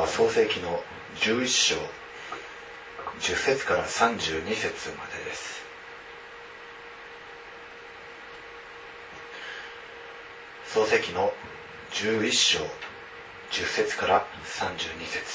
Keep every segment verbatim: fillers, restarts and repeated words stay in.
創世記のじゅういっ章じゅっ節からさんじゅうに節までです。創世記のじゅういっ章じゅっ節からさんじゅうに節。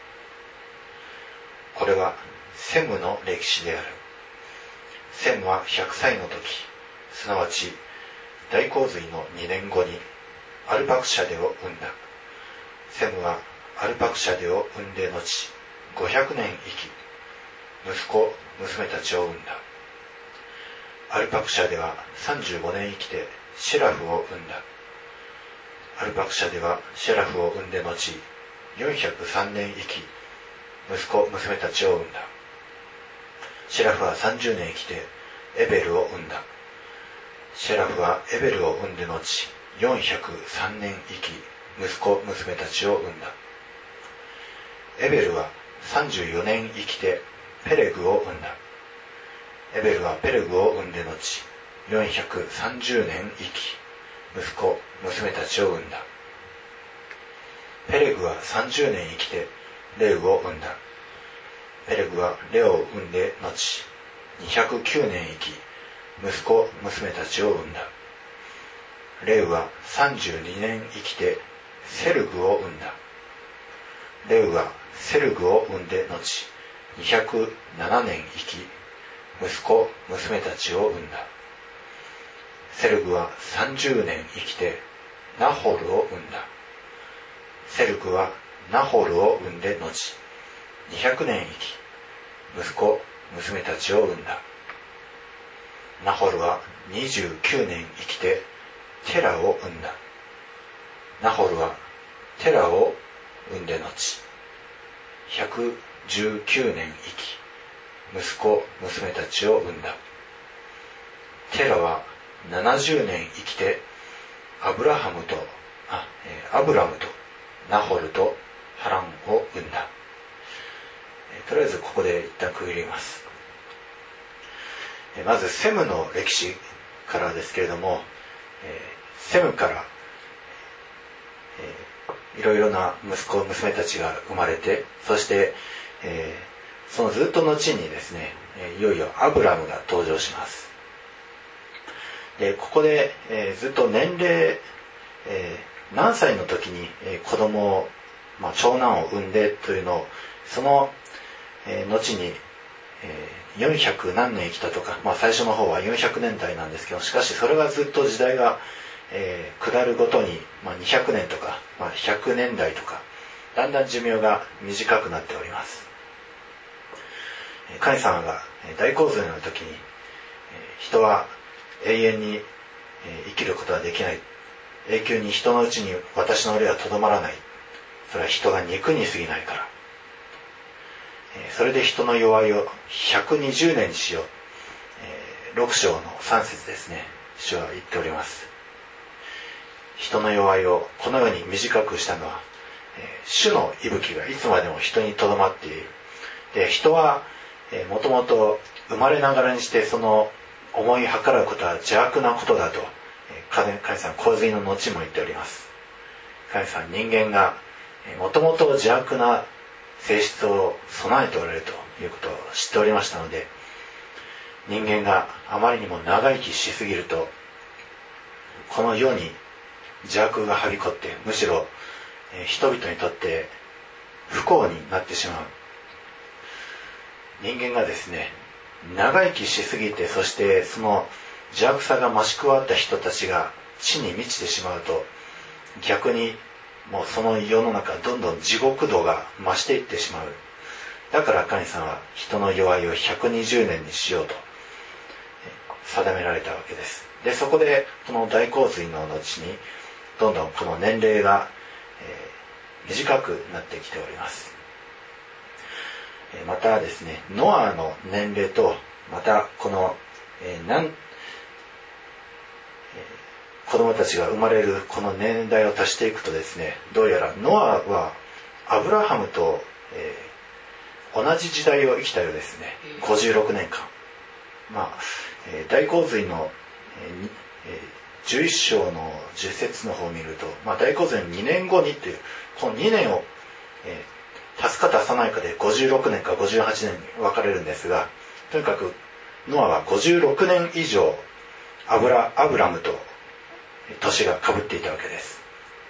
これはセムの歴史である。セムはひゃくさいの時、すなわち大洪水のにねんごにアルパクシャデを生んだ。セムはアルパクシャデを生んで後ごひゃくねん生き、息子娘たちを生んだ。アルパクシャデはさんじゅうごねん生きてシェラフを生んだ。アルパクシャデはシェラフを生んで後よんひゃくさんねん生き、息子娘たちを生んだ。シェラフはさんじゅうねん生きてエベルを生んだ。シェラフはエベルを生んで後よんひゃくさんねん生き、息子娘たちを生んだ。エベルはさんじゅうよねん生きてペレグを生んだ。エベルはペレグを生んで後よんひゃくさんじゅうねん生き、息子娘たちを生んだ。ペレグはさんじゅうねん生きてレウを生んだ。ペレグはレオを生んで後にひゃくきゅうねん生き、息子娘たちを生んだ。レウはさんじゅうにねん生きてセルグを生んだ。レウはセルグを生んで後にひゃくななねん生き、息子娘たちを生んだ。セルグはさんじゅうねん生きてナホルを生んだ。セルグはナホルを生んで後にひゃくねん生き、息子娘たちを生んだ。ナホルはにじゅうきゅうねん生きてテラを生んだ。ナホルはテラを生んで後ひゃくじゅうきゅうねん生き、息子娘たちを産んだ。テラはななじゅうねん生きてアブラハムとあ、えー、アブラムとナホルとハランを産んだ。えー、とりあえずここで一旦区切ります。えー、まずセムの歴史からですけれども、えー、セムから、えー、いろいろな息子娘たちが生まれて、そして、えー、そのずっと後にですね、いよいよアブラムが登場します。でここで、えー、ずっと年齢、えー、何歳の時に、えー、子供を、まあ、長男を産んでというのをその、えー、後に、えー、よんひゃく何年生きたとか、まあ、最初の方はよんひゃくねんだいなんですけど、しかしそれがずっと時代が、えー、下るごとに、まあ、にひゃくねんとか、まあ、ひゃくねんだいとかだんだん寿命が短くなっております。神様が大洪水の時に人は永遠に生きることはできない、永久に人のうちに私の霊はとどまらない、それは人が肉に過ぎないから、それで人の弱いをひゃくにじゅうねんにしよう、ろく章のさん節ですね、主は言っております。人の弱いをこのように短くしたのは、主の息吹がいつまでも人にとどまっている。で人はもともと生まれながらにしてその思い計らうことは邪悪なことだと神様洪水の後も言っております。神様人間がもともと邪悪な性質を備えておられるということを知っておりましたので、人間があまりにも長生きしすぎるとこの世に邪悪がはびこって、むしろ人々にとって不幸になってしまう。人間がですね、長生きしすぎて、そしてその邪悪さが増し加わった人たちが地に満ちてしまうと、逆にもうその世の中どんどん地獄度が増していってしまう。だから神様は人の弱いをひゃくにじゅうねんにしようと定められたわけです。でそこでこの大洪水の後にどんどんこの年齢が、えー、短くなってきております。またですね、ノアの年齢とまたこの、えーなんえー、子供たちが生まれるこの年代を足していくとですね、どうやらノアはアブラハムと、えー、同じ時代を生きたようですね。ごじゅうろくねんかん、まあえー、大洪水の、えーえーじゅういっ章のじゅっ節の方を見ると、まあ、大洪水のにねんごにというこのにねんを、え足すか足さないかでごじゅうろくねんかごじゅうはちねんに分かれるんですが、とにかくノアはごじゅうろくねん以上アブラ、アブラムと年が被っていたわけです。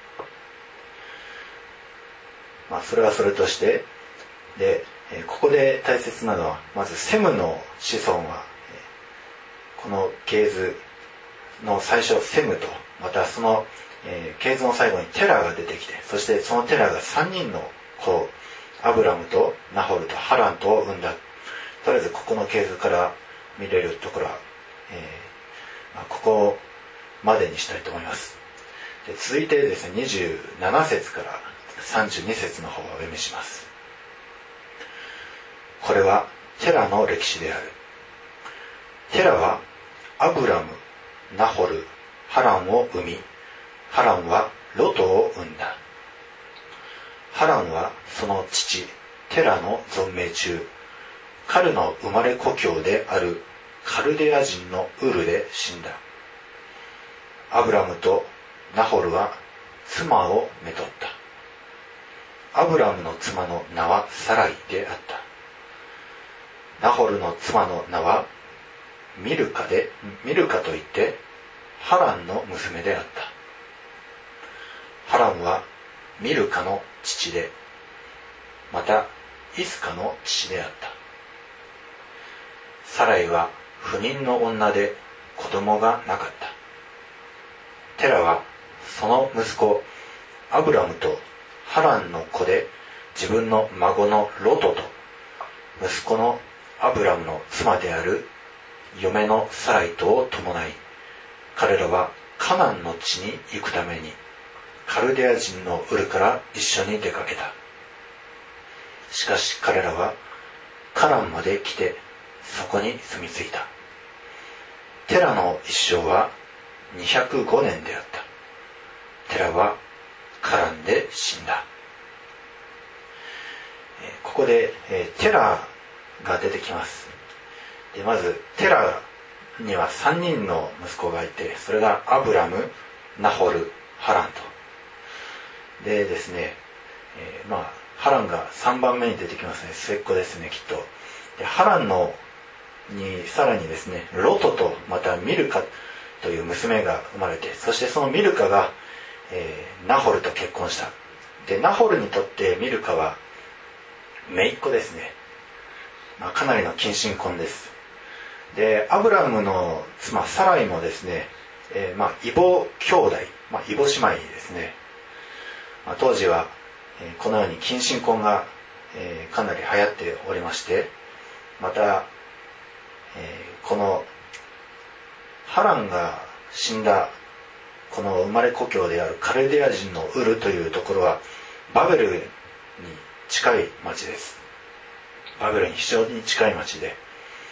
まあそれはそれとして、でここで大切なのは、まずセムの子孫はこの系図の最初セムと、またその系図の最後にテラが出てきて、そしてそのテラがさんにんの子、アブラムとナホルとハランとを産んだ。とりあえずここの系図から見れるところは、えーまあ、ここまでにしたいと思います。で続いてですね、にじゅうなな節からさんじゅうに節の方をお読みします。これはテラの歴史である。テラはアブラム、ナホル、ハランを生み、ハランはロトを生んだ。ハランはその父テラの存命中、彼の生まれ故郷であるカルデア人のウルで死んだ。アブラムとナホルは妻をめとった。アブラムの妻の名はサライであった。ナホルの妻の名はミルカで、ミルカといってハランの娘であった。ハランはミルカの父で、またイスカの父であった。サライは不妊の女で子供がなかった。テラはその息子アブラムとハランの子で、自分の孫のロトと息子のアブラムの妻である嫁のサライとを伴い、彼らはカナンの地に行くためにカルデア人のウルから一緒に出かけた。しかし彼らはカナンまで来てそこに住み着いた。テラの一生はにひゃくごねんであった。テラはカランで死んだ。ここでテラが出てきます。でまずテラにはさんにんの息子がいて、それがアブラム、ナホル、ハランと。でですね、えー、まあハランがさんばんめに出てきますね。末っ子ですね、きっと。でハランのにさらにですね、ロトとまたミルカという娘が生まれて、そしてそのミルカが、えー、ナホルと結婚した。でナホルにとってミルカは姪っ子ですね。まあ、かなりの近親婚です。でアブラムの妻サライもですね、えー、まあ異母兄弟、まあ、異母姉妹ですね。まあ、当時は、えー、このように近親婚が、えー、かなり流行っておりまして、また、えー、このハランが死んだこの生まれ故郷であるカルデア人のウルというところはバベルに近い町です。バベルに非常に近い町で、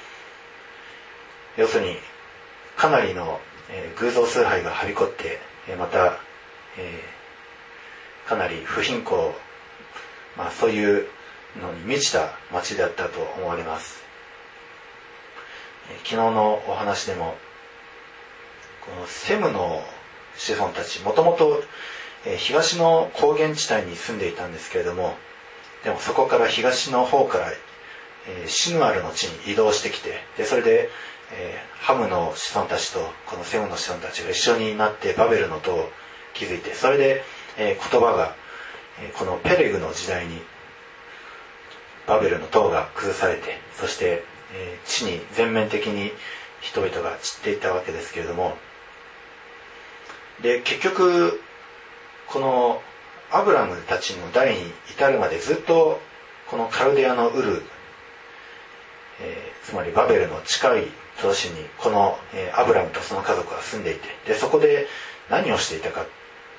要するにかなりの、えー、偶像崇拝がはびこって、えー、また、えー、かなり不貧困、まあ、そういうのに満ちた町だったと思われます。えー、昨日のお話でもこのセムの子孫たち、もともと東の高原地帯に住んでいたんですけれども、でもそこから東の方からえー、シヌアルの地に移動してきて、でそれで、えー、ハムの子孫たちとこのセムの子孫たちが一緒になってバベルの塔を築いて、それで、えー、言葉が、えー、このペレグの時代にバベルの塔が崩されて、そして、えー、地に全面的に人々が散っていったわけですけれども、で結局このアブラムたちの代に至るまでずっとこのカルデアのウル、えー、つまりバベルの近い都市にこの、えー、アブラムとその家族が住んでいて、でそこで何をしていたか、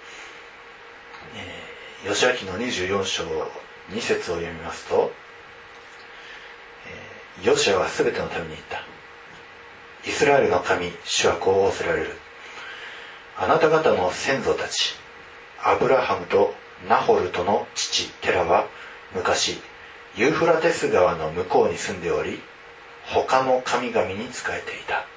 えー、ヨシア記のにじゅうよん章に節を読みますと、えー、ヨシアはすべてのために言った。イスラエルの神、主はこう仰せられる。あなた方の先祖たち、アブラハムとナホルとの父テラは昔ユーフラテス川の向こうに住んでおり、他の神々に仕えていた。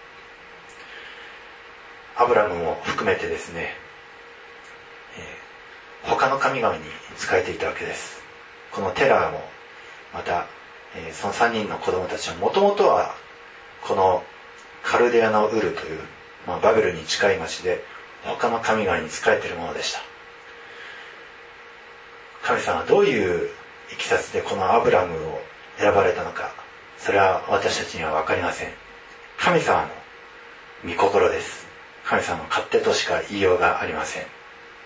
アブラムも含めてですね、えー、他の神々に仕えていたわけです。 このテラーもまた、えー、そのさんにんの子供たちはもともとはこのカルデアのウルという、まあ、バベルに近い町で他の神々に仕えているものでした。神様はどういういきさつでこのアブラムを選ばれたのか、それは私たちには分かりません。神様の御心です。神様の勝手としか言いようがありません。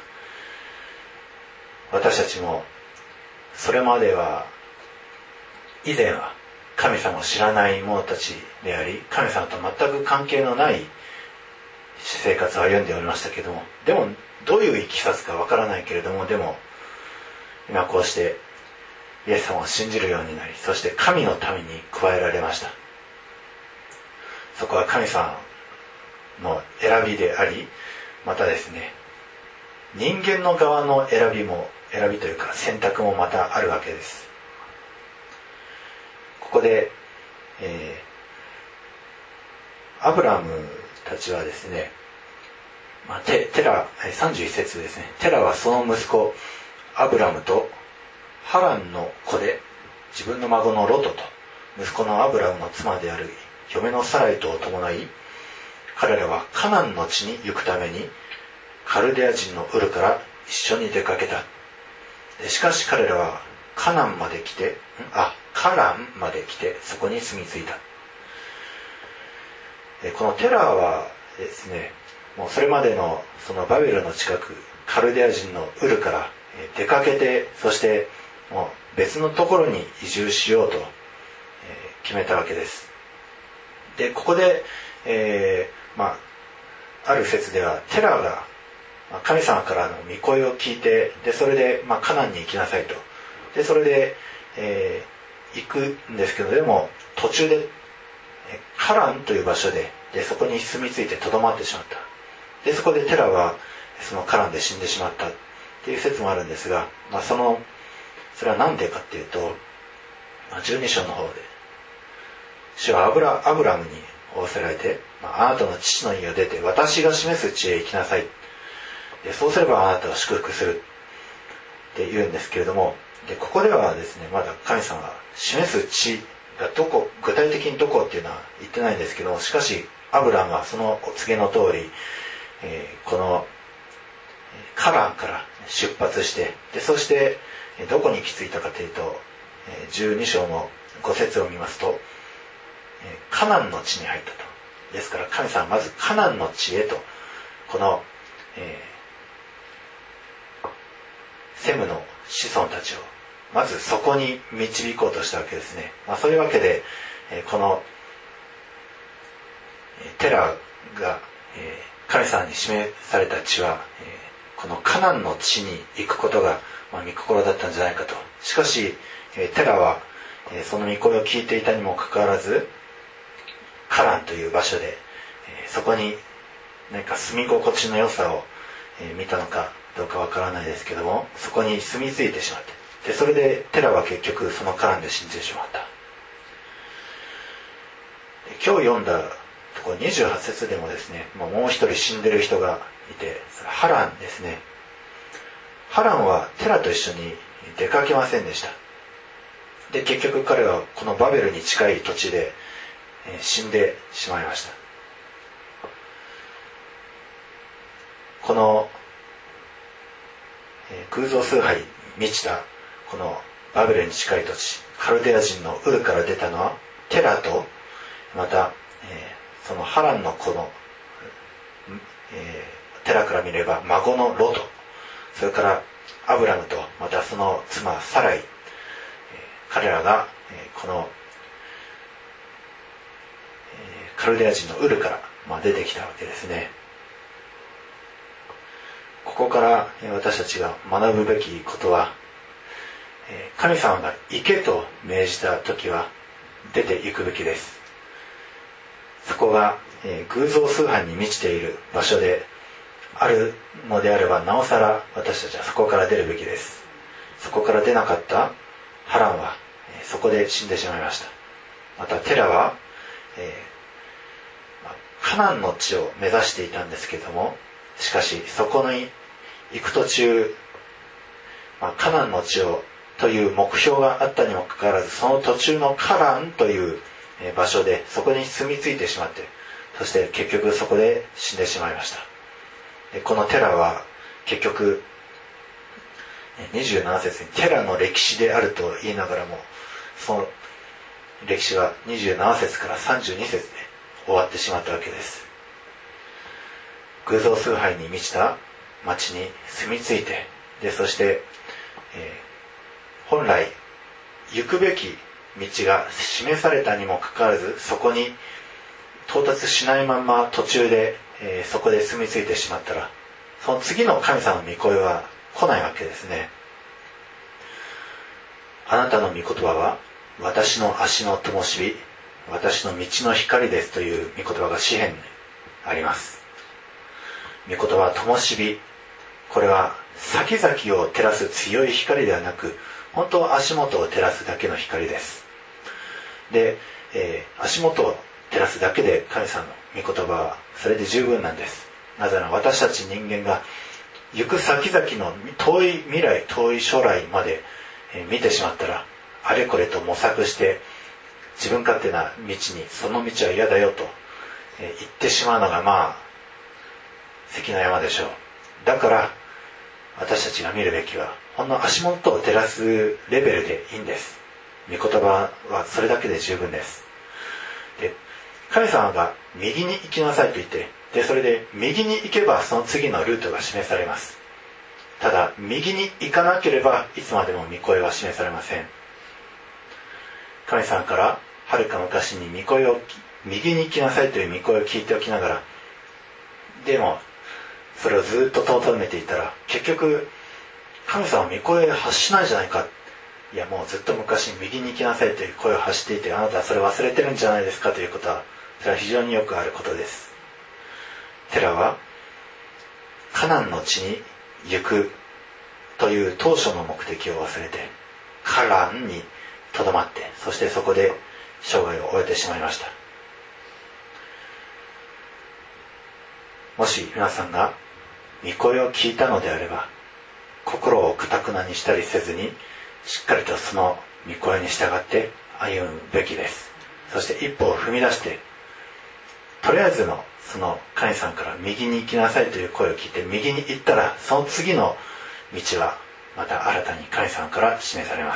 私たちもそれまでは以前は神様を知らない者たちであり、神様と全く関係のない生活を歩んでおりましたけども、でもどういういきさつかわからないけれども、でも今こうしてイエス様を信じるようになり、そして神のために加えられました。そこは神様の選びであり、またですね、人間の側の選びも選びというか選択もまたあるわけです。ここで、えー、アブラムたちはですね、まあ、テ, テラさんじゅういち節ですね。テラはその息子アブラムとハランの子で自分の孫のロトと息子のアブラムの妻である嫁のサライトを伴い、彼らはカナンの地に行くためにカルデア人のウルから一緒に出かけた。しかし彼らはカナンまで来て、あ、カランまで来てそこに住み着いた。このテラはですね、もうそれまでのそのバベルの近くカルデア人のウルから出かけて、そしてもう別のところに移住しようと決めたわけです。で、ここで、えー、まあある説ではテラが神様からの御声を聞いて、でそれで、まあ、カナンに行きなさいと。でそれで、えー、行くんですけど、でも途中でカランという場所で、でそこに住み着いてとどまってしまった。でそこでテラはそのカランで死んでしまったっていう説もあるんですが、まあ、そのそれは何でかっていうと、まあ、じゅうに章の方で主はアブラ、アブラムに仰せられて、まあ、あなたの父の家を出て私が示す地へ行きなさい。でそうすればあなたを祝福するって言うんですけれども、でここではですね、まだ神様が示す地がどこ、具体的にどこっていうのは言ってないんですけど、しかしアブラムはそのお告げの通り、えー、このカランから出発して、でそしてどこに行き着いたかというと、じゅうに章のご節を見ますと、カナンの地に入ったと。ですから神様はまずカナンの地へと、この、えーセムの子孫たちをまずそこに導こうとしたわけですね。まあ、そういうわけで、えー、この、えー、テラが、えー、神様に示された地は、えー、このカナンの地に行くことが、まあ、御心だったんじゃないかと。しかし、えー、テラは、えー、その御声を聞いていたにもかかわらず、カランという場所で、えー、そこに何か住み心地の良さを、えー、見たのかどうかわからないですけども、そこに住み着いてしまって、でそれでテラは結局そのカランで死んでしまった。今日読んだところにじゅうはち節でもですね、もう一人死んでる人がいて、ハランですね。ハランはテラと一緒に出かけませんでした。で結局彼はこのバベルに近い土地で死んでしまいました。この偶像崇拝に満ちたこのバベルに近い土地、カルデア人のウルから出たのはテラと、また、えー、そのハランの子の、えー、テラから見れば孫のロト、それからアブラムとまたその妻サライ、えー、彼らが、えー、この、えー、カルデア人のウルから、まあ、出てきたわけですね。ここから私たちが学ぶべきことは、神様が行けと命じた時は出て行くべきです。そこが偶像崇拝に満ちている場所であるのであれば、なおさら私たちはそこから出るべきです。そこから出なかったハランはそこで死んでしまいました。またテラは、えー、カナンの地を目指していたんですけども、しかしそこに行く途中、まあ、カナンの地をという目標があったにもかかわらず、その途中のカランという場所でそこに住み着いてしまって、そして結局そこで死んでしまいました。でこのテラは結局にじゅうなな節にテラの歴史であると言いながらも、その歴史はにじゅうなな節からさんじゅうに節で終わってしまったわけです。偶像崇拝に満ちた町に住み着いて、でそして、えー、本来行くべき道が示されたにもかかわらず、そこに到達しないまま途中で、えー、そこで住み着いてしまったら、その次の神様の御声は来ないわけですね。あなたの御言葉は私の足の灯火、私の道の光ですという御言葉が詩編にあります。御言葉は灯火、これは先々を照らす強い光ではなく、本当は足元を照らすだけの光です。で、えー、足元を照らすだけで神様の御言葉はそれで十分なんです。なぜなら私たち人間が行く先々の遠い未来、遠い将来まで見てしまったら、あれこれと模索して自分勝手な道に、その道は嫌だよと言ってしまうのがまあ関の山でしょう。だから私たちが見るべきは、ほんの足元を照らすレベルでいいんです。御言葉はそれだけで十分です。で、神様が右に行きなさいと言って、でそれで右に行けばその次のルートが示されます。ただ右に行かなければいつまでも御声は示されません。神様からはるか昔に御声を、右に行きなさいという御声を聞いておきながら、でもそれをずっと遠めていたら、結局神様は御声を発しないじゃないか、いやもうずっと昔右に行きなさいという声を発していて、あなたはそれを忘れてるんじゃないですかということは、それは非常によくあることです。テラはカナンの地に行くという当初の目的を忘れて、カランにとどまって、そしてそこで生涯を終えてしまいました。もし皆さんが御声を聞いたのであれば、心をかたくなにしたりせずに、しっかりとその御声に従って歩むべきです。そして一歩を踏み出して、とりあえずのその神様から右に行きなさいという声を聞いて右に行ったら、その次の道はまた新たに神様から示されます。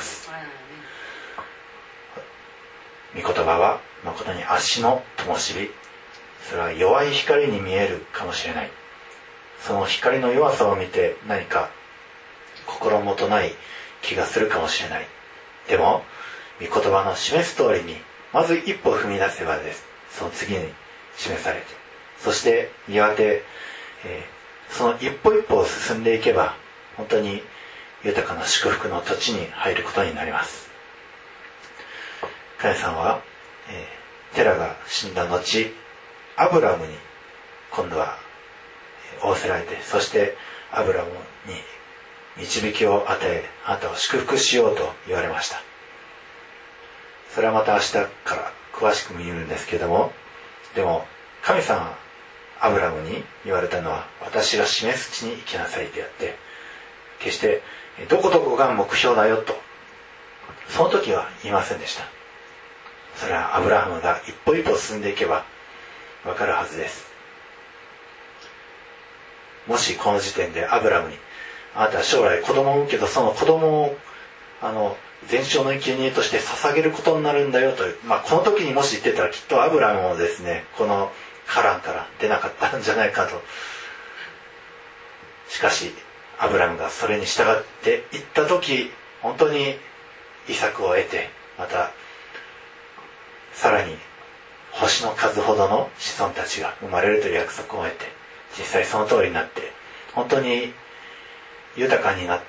御言葉は誠に足の灯火、それは弱い光に見えるかもしれない。その光の弱さを見て何か心もとない気がするかもしれない。でも御言葉の示す通りにまず一歩踏み出せばです、その次に示されて、そしてやがて、えー、その一歩一歩を進んでいけば、本当に豊かな祝福の土地に入ることになります。神様は、えー、テラが死んだ後、アブラムに今度は仰せられて、そしてアブラムに導きを与え、あなたを祝福しようと言われました。それはまた明日から詳しく見るんですけれども、でも神様アブラムに言われたのは、私が示す地に行きなさいであって、決してどこどこが目標だよとその時は言いませんでした。それはアブラハムが一歩一歩進んでいけばわかるはずです。もしこの時点でアブラムに、あなたは将来子供を産むけど、その子供をあの全焼の生贄として捧げることになるんだよという、まあ、この時にもし言ってたら、きっとアブラムもですね、このカランから出なかったんじゃないかと。しかしアブラムがそれに従っていった時、本当にイサクを得て、またさらに星の数ほどの子孫たちが生まれるという約束を得て、実際その通りになって、本当に豊かになって、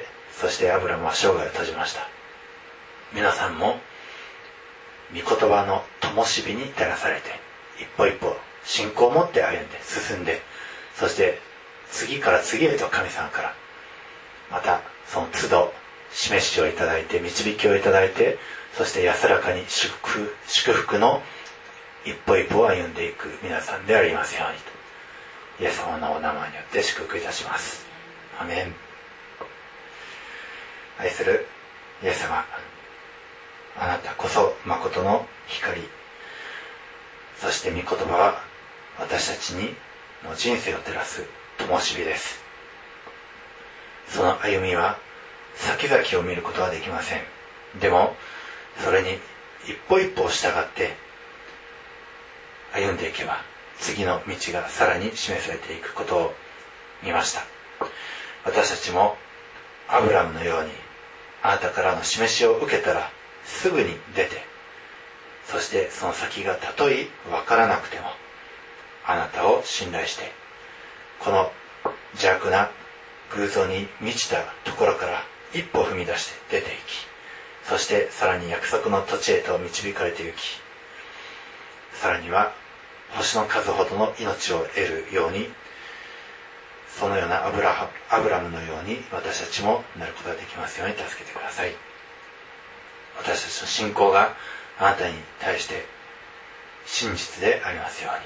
そしてアブラムは生涯を閉じました。皆さんも御言葉の灯火に照らされて、一歩一歩信仰を持って歩んで進んで、そして次から次へと神様からまたその都度示しをいただいて、導きをいただいて、そして安らかに祝福、祝福の一歩一歩を歩んでいく皆さんでありますようにと、イエス様のお名前によって祝福いたします。アメン。愛するイエス様、あなたこそ誠の光、そして御言葉は私たちにの人生を照らす灯火です。その歩みは先々を見ることはできません。でもそれに一歩一歩を従って歩んでいけば、次の道がさらに示されていくことを見ました。私たちもアブラムのように、あなたからの示しを受けたらすぐに出て、そしてその先がたとえ分からなくてもあなたを信頼して、この邪悪な偶像に満ちたところから一歩踏み出して出ていき、そしてさらに約束の土地へと導かれて行き、さらには星の数ほどの命を得るように、そのようなアブラハ、アブラムのように私たちもなることができますように助けてください。私たちの信仰があなたに対して真実でありますように。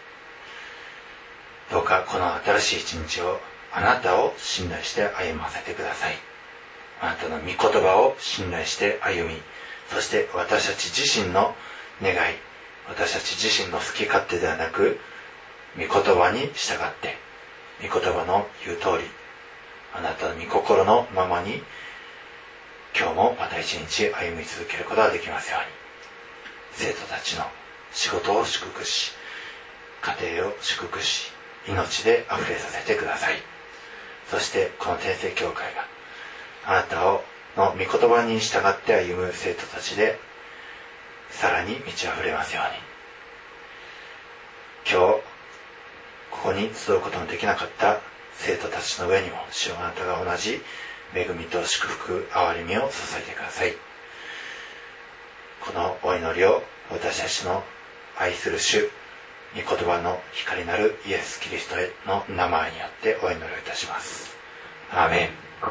どうかこの新しい一日をあなたを信頼して歩ませてください。あなたの御言葉を信頼して歩み、そして私たち自身の願い、私たち自身の好き勝手ではなく、御言葉に従って、御言葉の言う通り、あなたの御心のままに今日もまた一日歩み続けることができますように。生徒たちの仕事を祝福し、家庭を祝福し、命で溢れさせてください。そしてこの天聖教会があなたをの御言葉に従って歩む生徒たちでさらに満ち溢れますように。今日ここに集うことのできなかった生徒たちの上にも、主よ、あなたが同じ恵みと祝福、憐れみを注いでください。このお祈りを私たちの愛する主、御言葉の光なるイエス・キリストへの名前によってお祈りをいたします。アーメン。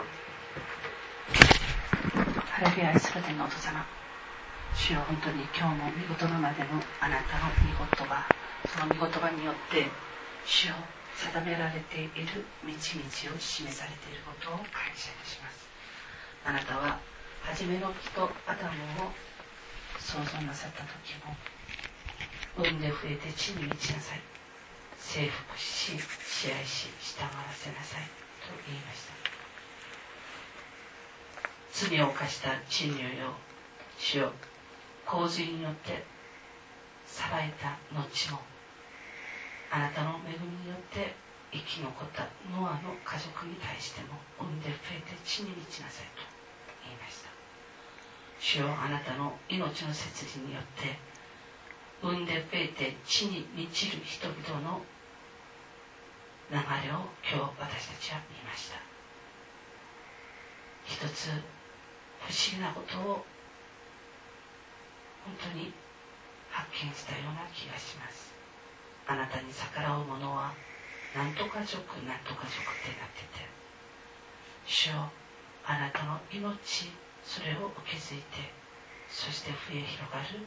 ハレルヤ、愛する天のお父様、主よ、本当に今日も御言葉までのあなたの御言葉、その御言葉によって主よ、定められている道々を示されていることを感謝いたします。あなたは初めの木とアダムを創造なさった時も、産んで増えて地に満ちなさい、征服し支配し従わせなさいと言いました。罪を犯した人類を主よ、洪水によって裁いた後も、あなたの恵みによって生き残ったノアの家族に対しても、産んで増えて地に満ちなさいと言いました。主よ、あなたの命の摂理によって産んで増えて地に満ちる人々の流れを今日私たちは見ました。一つ不思議なことを本当に発見したような気がします。あなたに逆らう者は何とか族何とか族ってなってて、主よ、あなたの命、それを受け継いで、そして増え広がる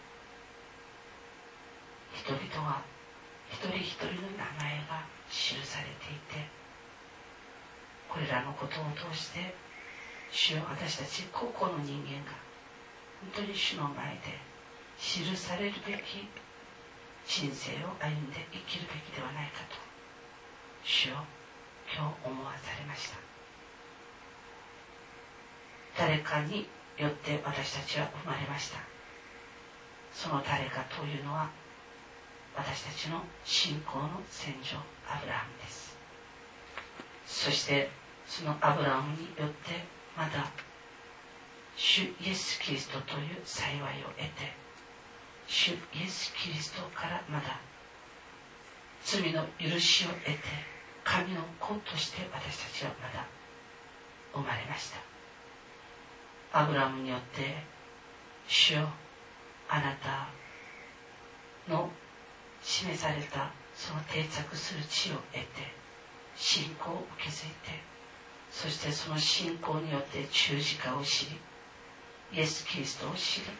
人々は一人一人の名前が記されていて、これらのことを通して主よ、私たち個々の人間が本当に主の前で記されるべき人生を歩んで生きるべきではないかと主よ、今日思わされました。誰かによって私たちは生まれました。その誰かというのは私たちの信仰の先祖アブラハムです。そしてそのアブラハムによってまだ主イエス・キリストという幸いを得て、主イエス・キリストからまだ罪の許しを得て、神の子として私たちはまだ生まれました。アブラハムによって主よ、あなたの示されたその定着する地を得て信仰を受け継いで、そしてその信仰によって十字架を知り、イエス・キリストを知り、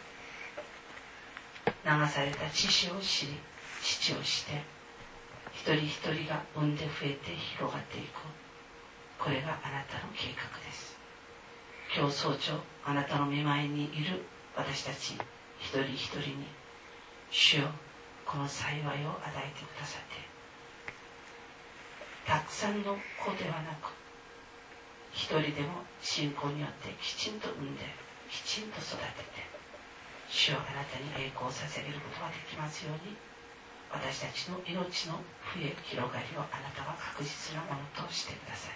流された父を知り、父をして一人一人が産んで増えて広がっていく、これがあなたの計画です。 今日早朝あなたの御前にいる私たち一人一人に主よこの幸いを与えてくださって、たくさんの子ではなく一人でも信仰によってきちんと産んできちんと育てて、主をあなたに栄光を捧げることができますように、私たちの命の増え広がりをあなたは確実なものとしてください。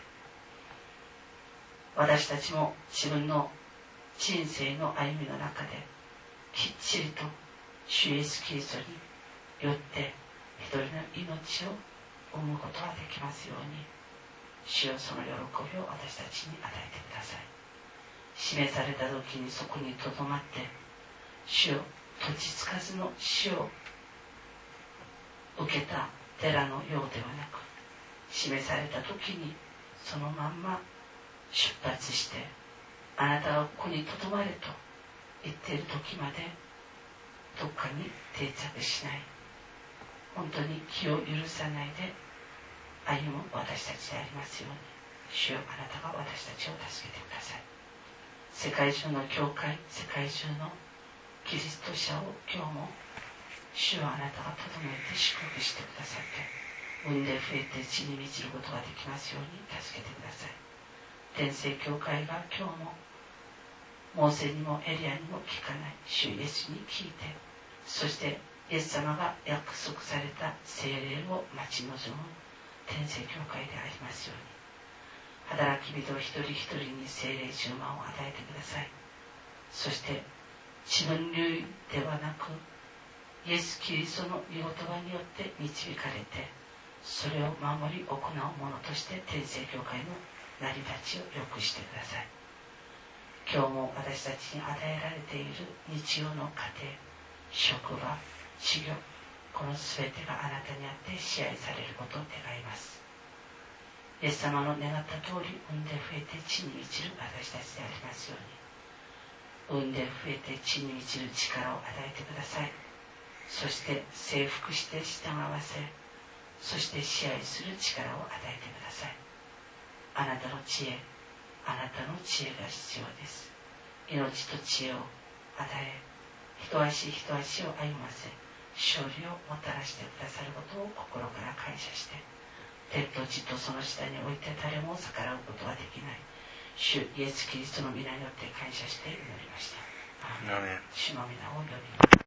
私たちも自分の人生の歩みの中できっちりと主イエスキリストによって一人の命を生むことができますように、主よその喜びを私たちに与えてください。示された時にそこにとどまって、主よ土地つかずの死を受けた寺のようではなく、示された時にそのまんま出発して、あなたがここにとどまれと言っている時までどっかに定着しない、本当に気を許さないで歩む私たちでありますように、主よあなたが私たちを助けてください。世界中の教会、世界中のキリスト者を今日も主はあなたがとどめて祝福してくださって、産んで増えて地に満ちることができますように助けてください。天聖教会が今日もモーセにもエリアにも聞かない主イエスに聞いて、そしてイエス様が約束された聖霊を待ち望む天聖教会でありますように、働き人一人一人に聖霊充満を与えてください。そして自分流ではなくイエス・キリストの御言葉によって導かれて、それを守り行うものとして天聖教会の成り立ちを良くしてください。今日も私たちに与えられている日曜の家庭、職場、事業、この全てがあなたにあって支配されることを願います。イエス様の願った通り産んで増えて地に満ちる私たちでありますように、産んで増えて地に満ちる力を与えてください。そして征服して従わせ、そして支配する力を与えてください。あなたの知恵、あなたの知恵が必要です。命と知恵を与え、一足一足を歩ませ、勝利をもたらしてくださることを心から感謝して、天と地とその下において誰も逆らうことはできない主イエスキリストの皆によって感謝して祈りました。アーメン。主の皆を呼びます。